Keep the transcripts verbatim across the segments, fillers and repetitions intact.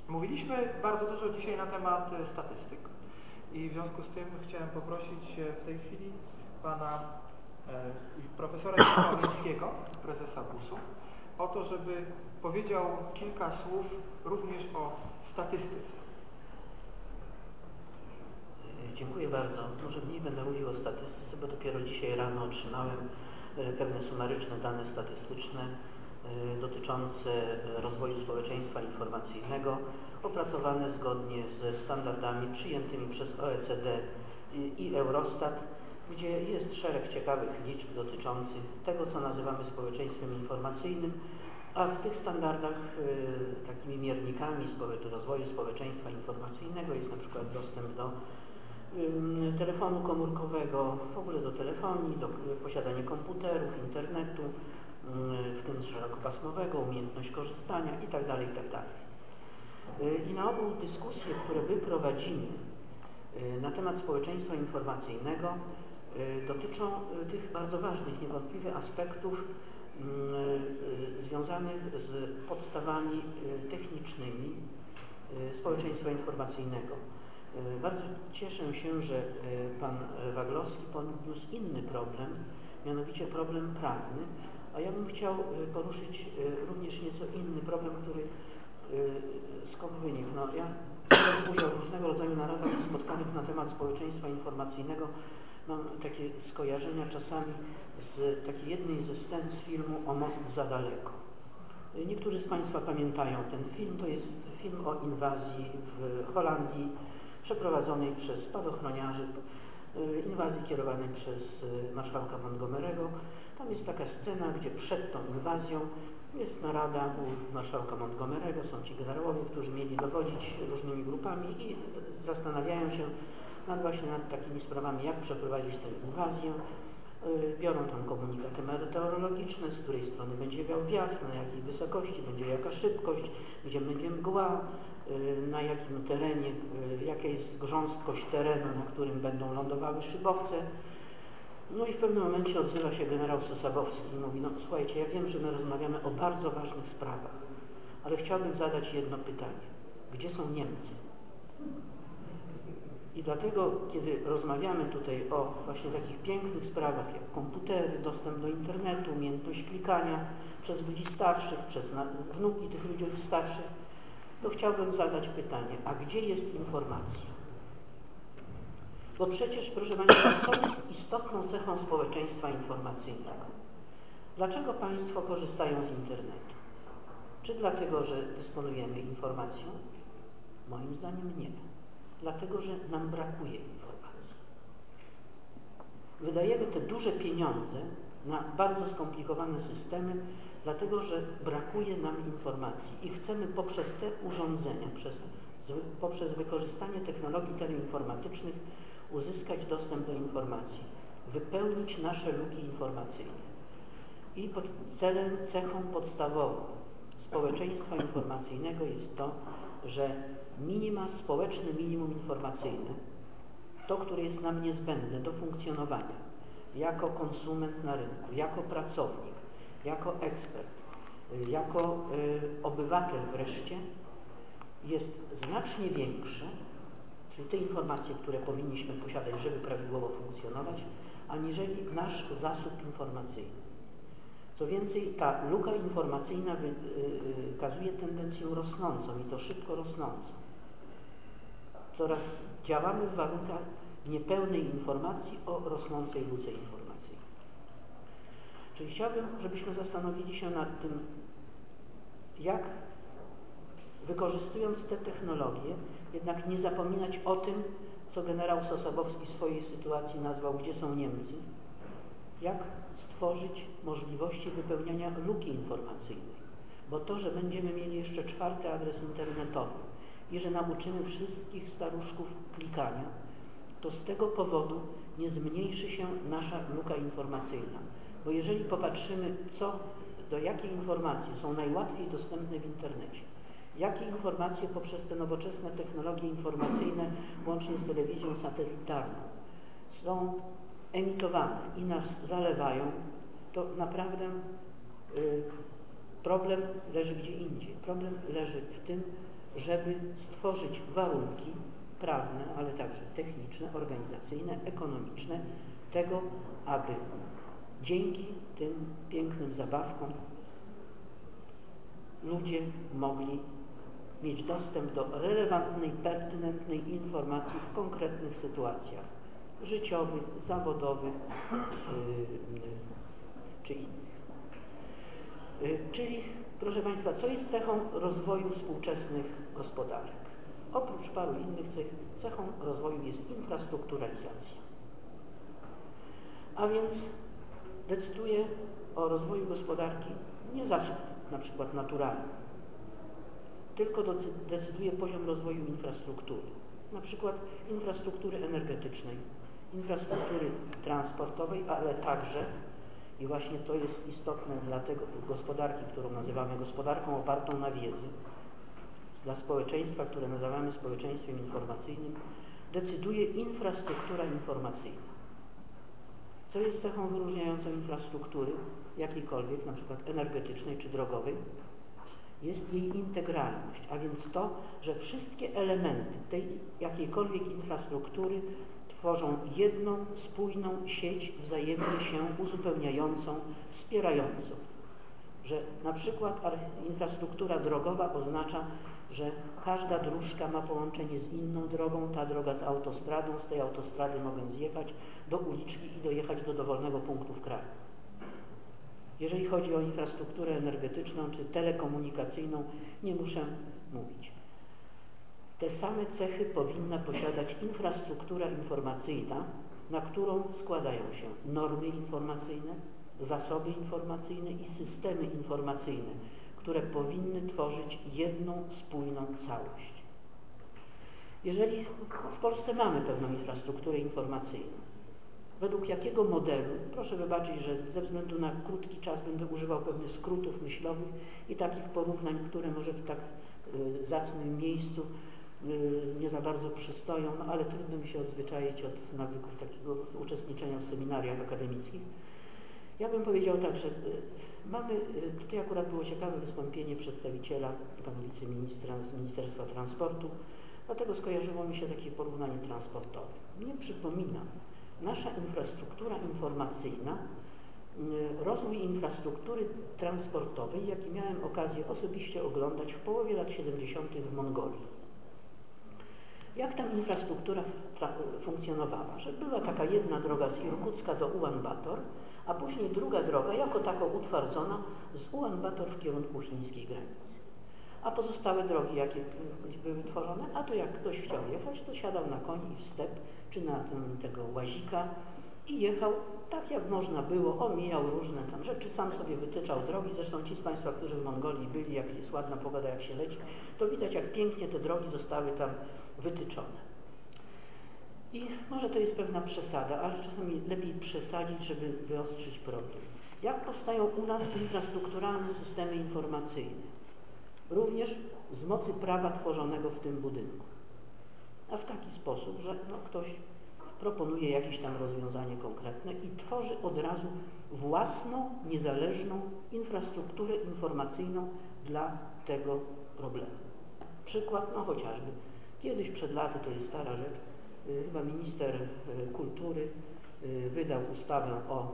Mówiliśmy bardzo dużo dzisiaj na temat statystyk i w związku z tym chciałem poprosić w tej chwili pana e, profesora Jana Owińskiego, prezesa gusu, o to, żeby powiedział kilka słów również o statystyce. Dziękuję bardzo. Może mniej będę mówił o statystyce, bo dopiero dzisiaj rano otrzymałem pewne sumaryczne dane statystyczne dotyczące rozwoju społeczeństwa informacyjnego, opracowane zgodnie ze standardami przyjętymi przez O E C D i Eurostat, gdzie jest szereg ciekawych liczb dotyczących tego, co nazywamy społeczeństwem informacyjnym, a w tych standardach takimi miernikami rozwoju społeczeństwa informacyjnego jest na przykład dostęp do telefonu komórkowego, w ogóle do telefonii, do posiadania komputerów, internetu, w tym szerokopasmowego, umiejętność korzystania itd., itd. I na ogół dyskusje, które wyprowadzimy na temat społeczeństwa informacyjnego, dotyczą tych bardzo ważnych, niewątpliwie aspektów związanych z podstawami technicznymi społeczeństwa informacyjnego. Bardzo cieszę się, że pan Waglowski podniósł inny problem, mianowicie problem prawny, a ja bym chciał poruszyć również nieco inny problem, który skąd wynikł. No, ja biorąc udział w różnego rodzaju naradach i spotkaniach na temat społeczeństwa informacyjnego, mam takie skojarzenia czasami z takiej jednej ze scen z filmu O most za daleko. Niektórzy z Państwa pamiętają ten film, to jest film o inwazji w Holandii przeprowadzonej przez spadochroniarzy, inwazji kierowanej przez marszałka Montgomery'ego. Tam jest taka scena, gdzie przed tą inwazją jest narada u marszałka Montgomery'ego, są ci generałowie, którzy mieli dowodzić różnymi grupami i zastanawiają się nad właśnie nad takimi sprawami, jak przeprowadzić tę inwazję. Biorą tam komunikaty meteorologiczne, z której strony będzie wiał wiatr, na jakiej wysokości będzie jaka szybkość, gdzie będzie mgła, na jakim terenie, jaka jest grząstkość terenu, na którym będą lądowały szybowce. No i w pewnym momencie odzywa się generał Sosabowski i mówi: no słuchajcie, ja wiem, że my rozmawiamy o bardzo ważnych sprawach, ale chciałbym zadać jedno pytanie. Gdzie są Niemcy? I dlatego, kiedy rozmawiamy tutaj o właśnie takich pięknych sprawach, jak komputery, dostęp do internetu, umiejętność klikania przez ludzi starszych, przez wnuki tych ludzi starszych, to chciałbym zadać pytanie, a gdzie jest informacja? Bo przecież, proszę Państwa, co jest istotną cechą społeczeństwa informacyjnego? Dlaczego Państwo korzystają z internetu? Czy dlatego, że dysponujemy informacją? Moim zdaniem nie. Dlatego, że nam brakuje informacji. Wydajemy te duże pieniądze na bardzo skomplikowane systemy, dlatego, że brakuje nam informacji i chcemy poprzez te urządzenia, przez, poprzez wykorzystanie technologii teleinformatycznych uzyskać dostęp do informacji, wypełnić nasze luki informacyjne. I pod celem, cechą podstawową społeczeństwa informacyjnego jest to, że minima, społeczne minimum informacyjne, to, które jest nam niezbędne do funkcjonowania jako konsument na rynku, jako pracownik, jako ekspert, jako y, obywatel wreszcie, jest znacznie większe, czyli te informacje, które powinniśmy posiadać, żeby prawidłowo funkcjonować, aniżeli nasz zasób informacyjny. Co więcej, ta luka informacyjna wykazuje tendencję rosnącą i to szybko rosnącą. Coraz działamy w warunkach niepełnej informacji o rosnącej luce informacyjnej. Czyli chciałbym, żebyśmy zastanowili się nad tym, jak wykorzystując te technologie, jednak nie zapominać o tym, co generał Sosabowski w swojej sytuacji nazwał "Gdzie są Niemcy?", jak stworzyć możliwości wypełniania luki informacyjnej. Bo to, że będziemy mieli jeszcze czwarty adres internetowy i że nauczymy wszystkich staruszków klikania, to z tego powodu nie zmniejszy się nasza luka informacyjna. Bo jeżeli popatrzymy, co, do jakie informacje są najłatwiej dostępne w internecie, jakie informacje poprzez te nowoczesne technologie informacyjne, łącznie z telewizją satelitarną, są emitowane i nas zalewają, to naprawdę y, problem leży gdzie indziej. Problem leży w tym, żeby stworzyć warunki prawne, ale także techniczne, organizacyjne, ekonomiczne tego, aby dzięki tym pięknym zabawkom ludzie mogli mieć dostęp do relevantnej, pertynentnej informacji w konkretnych sytuacjach życiowych, zawodowych yy, czy innych. Yy, czyli, proszę Państwa, co jest cechą rozwoju współczesnych gospodarek? Oprócz paru innych cech, cechą rozwoju jest infrastrukturalizacja. A więc decyduje o rozwoju gospodarki nie zasób na przykład naturalny, tylko decyduje poziom rozwoju infrastruktury, na przykład infrastruktury energetycznej, infrastruktury transportowej, ale także, i właśnie to jest istotne dla tego gospodarki, którą nazywamy gospodarką opartą na wiedzy, dla społeczeństwa, które nazywamy społeczeństwem informacyjnym, decyduje infrastruktura informacyjna. Co jest cechą wyróżniającą infrastruktury jakiejkolwiek, na przykład energetycznej czy drogowej? Jest jej integralność, a więc to, że wszystkie elementy tej jakiejkolwiek infrastruktury tworzą jedną, spójną sieć wzajemnie się uzupełniającą, wspierającą. Że na przykład infrastruktura drogowa oznacza, że każda dróżka ma połączenie z inną drogą, ta droga z autostradą, z tej autostrady mogę zjechać do uliczki i dojechać do dowolnego punktu w kraju. Jeżeli chodzi o infrastrukturę energetyczną czy telekomunikacyjną, nie muszę mówić. Te same cechy powinna posiadać infrastruktura informacyjna, na którą składają się normy informacyjne, zasoby informacyjne i systemy informacyjne, które powinny tworzyć jedną, spójną całość. Jeżeli w Polsce mamy pewną infrastrukturę informacyjną, według jakiego modelu, proszę wybaczyć, że ze względu na krótki czas będę używał pewnych skrótów myślowych i takich porównań, które może w tak y, zacnym miejscu y, nie za bardzo przystoją, no ale trudno mi się odzwyczaić od nawyków takiego uczestniczenia w seminariach akademickich. Ja bym powiedział tak, że y, mamy, y, tutaj akurat było ciekawe wystąpienie przedstawiciela, pana wiceministra z Ministerstwa Transportu, dlatego skojarzyło mi się takie porównanie transportowe. Mnie przypomina nasza infrastruktura informacyjna, rozwój infrastruktury transportowej, jaki miałem okazję osobiście oglądać w połowie lat siedemdziesiątych w Mongolii. Jak tam infrastruktura funkcjonowała? Że była taka jedna droga z Irkucka do Ulan-Bator, a później druga droga, jako tako utwardzona, z Ulan-Bator w kierunku chińskiej granicy. A pozostałe drogi, jakie były tworzone, a to jak ktoś chciał jechać, to siadał na koni i w step, czy na tym, tego łazika i jechał tak, jak można było, omijał różne tam rzeczy, sam sobie wytyczał drogi. Zresztą ci z Państwa, którzy w Mongolii byli, jak jest ładna pogoda, jak się leci, to widać, jak pięknie te drogi zostały tam wytyczone. I może to jest pewna przesada, ale czasami lepiej przesadzić, żeby wyostrzyć problem. Jak powstają u nas infrastrukturalne systemy informacyjne? Również z mocy prawa tworzonego w tym budynku. A w taki sposób, że no, ktoś proponuje jakieś tam rozwiązanie konkretne i tworzy od razu własną, niezależną infrastrukturę informacyjną dla tego problemu. Przykład, no chociażby, kiedyś przed laty, to jest stara rzecz, yy, chyba minister yy, kultury yy, wydał ustawę o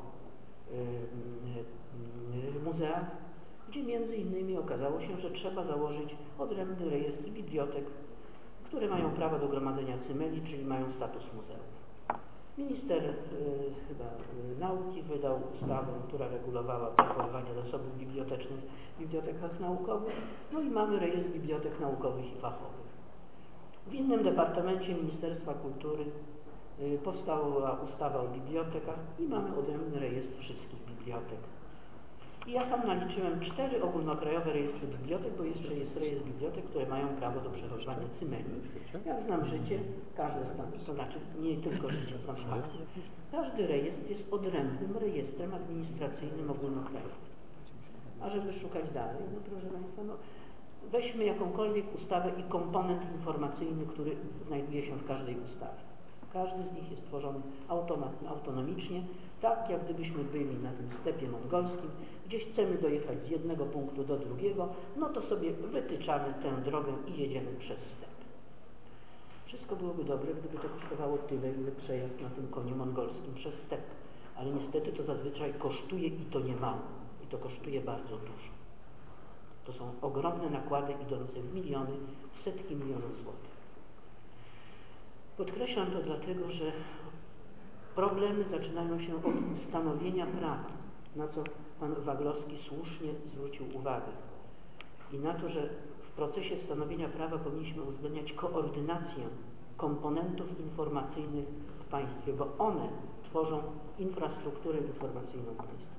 yy, yy, muzeach, gdzie między innymi okazało się, że trzeba założyć odrębny rejestr bibliotek, które mają prawo do gromadzenia cymeli, czyli mają status muzeów. Minister y, chyba y, nauki wydał ustawę, która regulowała zachowywanie zasobów bibliotecznych w bibliotekach naukowych, no i mamy rejestr bibliotek naukowych i fachowych. W innym departamencie Ministerstwa Kultury y, powstała ustawa o bibliotekach i mamy odrębny rejestr wszystkich bibliotek. I ja sam naliczyłem cztery ogólnokrajowe rejestry bibliotek, bo jeszcze jest rejestr bibliotek, które mają prawo do przechowywania cymeli. Jak znam życie, każde znam, to znaczy nie tylko życie, znam fakty. Każdy rejestr jest odrębnym rejestrem administracyjnym ogólnokrajowym. A żeby szukać dalej, no proszę Państwa, no, weźmy jakąkolwiek ustawę i komponent informacyjny, który znajduje się w każdej ustawie. Każdy z nich jest tworzony automat, autonomicznie, tak jak gdybyśmy byli na tym stepie mongolskim, gdzieś chcemy dojechać z jednego punktu do drugiego, no to sobie wytyczamy tę drogę i jedziemy przez step. Wszystko byłoby dobre, gdyby to kosztowało tyle, ile przejazd na tym koniu mongolskim przez step. Ale niestety to zazwyczaj kosztuje i to nie mało. I to kosztuje bardzo dużo. To są ogromne nakłady idące w miliony, w setki milionów złotych. Podkreślam to dlatego, że problemy zaczynają się od stanowienia prawa, na co pan Waglowski słusznie zwrócił uwagę. I na to, że w procesie stanowienia prawa powinniśmy uwzględniać koordynację komponentów informacyjnych w państwie, bo one tworzą infrastrukturę informacyjną państwa.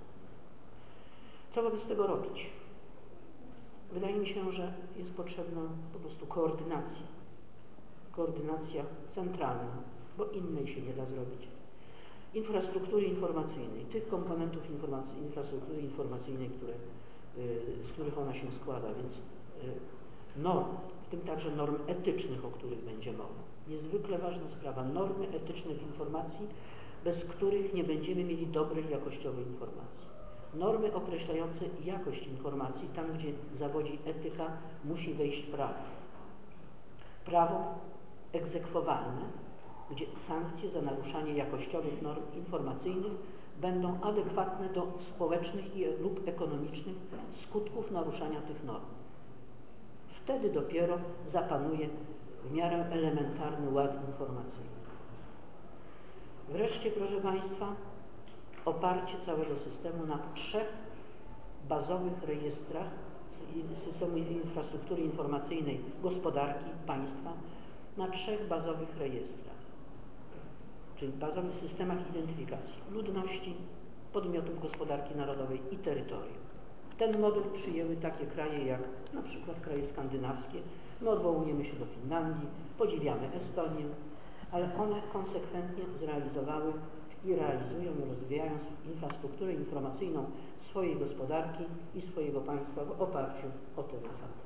Co wobec tego robić? Wydaje mi się, że jest potrzebna po prostu koordynacja. Koordynacja centralna, bo innej się nie da zrobić. Infrastruktury informacyjnej, tych komponentów informacji, infrastruktury informacyjnej, które, y, z których ona się składa, więc y, norm, w tym także norm etycznych, o których będzie mowa. Niezwykle ważna sprawa, normy etyczne w informacji, bez których nie będziemy mieli dobrej, jakościowej informacji. Normy określające jakość informacji, tam gdzie zawodzi etyka, musi wejść prawo. Prawo egzekwowalne, gdzie sankcje za naruszanie jakościowych norm informacyjnych będą adekwatne do społecznych i, lub ekonomicznych skutków naruszania tych norm. Wtedy dopiero zapanuje w miarę elementarny ład informacyjny. Wreszcie, proszę Państwa, oparcie całego systemu na trzech bazowych rejestrach systemu infrastruktury informacyjnej gospodarki państwa, na trzech bazowych rejestrach, czyli bazowych systemach identyfikacji ludności, podmiotów gospodarki narodowej i terytorium. Ten model przyjęły takie kraje jak na przykład kraje skandynawskie. My odwołujemy się do Finlandii, podziwiamy Estonię, ale one konsekwentnie zrealizowały i realizują i rozwijają infrastrukturę informacyjną swojej gospodarki i swojego państwa w oparciu o te zasady.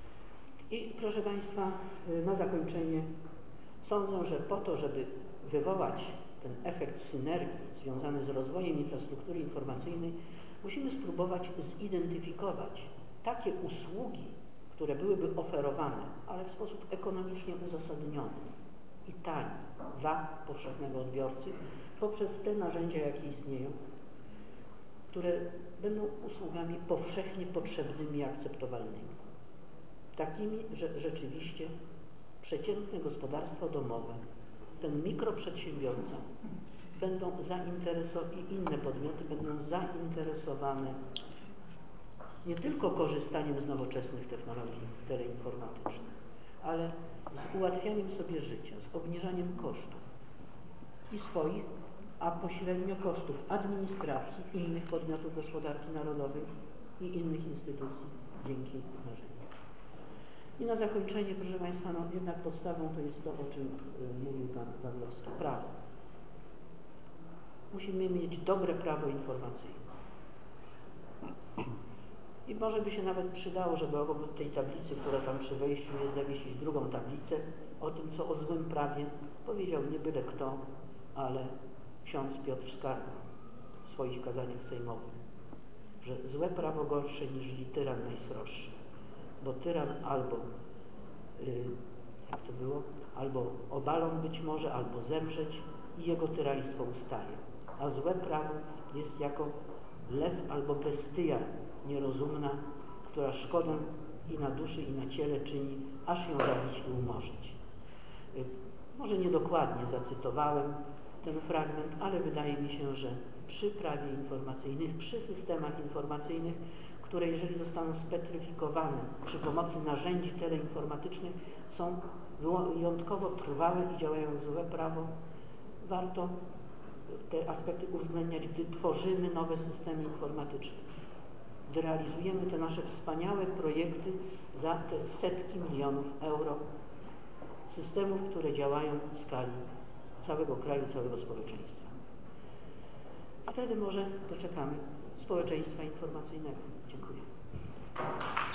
I proszę Państwa, na zakończenie sądzę, że po to, żeby wywołać ten efekt synergii związany z rozwojem infrastruktury informacyjnej, musimy spróbować zidentyfikować takie usługi, które byłyby oferowane, ale w sposób ekonomicznie uzasadniony i tani dla powszechnego odbiorcy poprzez te narzędzia, jakie istnieją, które będą usługami powszechnie potrzebnymi i akceptowalnymi. Takimi, że rzeczywiście przeciętne gospodarstwo domowe, ten mikroprzedsiębiorca będą zainteresowane i inne podmioty będą zainteresowane nie tylko korzystaniem z nowoczesnych technologii teleinformatycznych, ale z ułatwianiem sobie życia, z obniżaniem kosztów i swoich, a pośrednio kosztów administracji innych podmiotów gospodarki narodowej i innych instytucji dzięki narzędziom. I na zakończenie, proszę Państwa, no jednak podstawą to jest to, o czym y, mówił Pan Waglowski, prawo. Musimy mieć dobre prawo informacyjne. I może by się nawet przydało, żeby obok tej tablicy, która tam przy wejściu jest, zawiesić drugą tablicę o tym, co o złym prawie powiedział nie byle kto, ale ksiądz Piotr Skarga w swoich kazaniach sejmowych, że złe prawo gorsze niż tyran najsroższy, bo tyran albo, yy, jak to było, albo obalą być może, albo zemrzeć i jego tyraństwo ustaje, a złe prawo jest jako lew albo bestia nierozumna, która szkodę i na duszy, i na ciele czyni, aż ją zabić i umorzyć. Yy, może niedokładnie zacytowałem ten fragment, ale wydaje mi się, że przy prawie informacyjnych, przy systemach informacyjnych, które jeżeli zostaną spetryfikowane przy pomocy narzędzi teleinformatycznych, są wyjątkowo trwałe i działają złe prawo, warto te aspekty uwzględniać, gdy tworzymy nowe systemy informatyczne, gdy realizujemy te nasze wspaniałe projekty za te setki milionów euro, systemów, które działają w skali całego kraju, całego społeczeństwa. Wtedy może doczekamy społeczeństwa informacyjnego. Dziękuję.